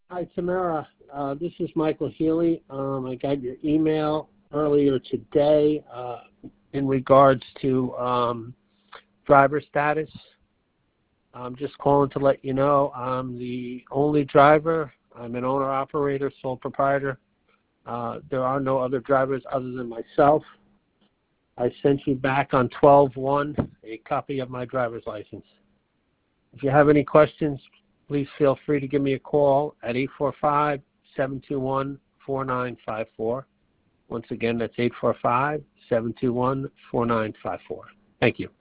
Hi, Tamara. This is Michael Healy. I got your email earlier today in regards to driver status. I'm just calling to let you know I'm the only driver. I'm an owner-operator, sole proprietor. There are no other drivers other than myself. I sent you back on 12/1 a copy of my driver's license. If you have any questions, please feel free to give me a call at 845-721-4954. Once again, that's 845-721-4954. Thank you.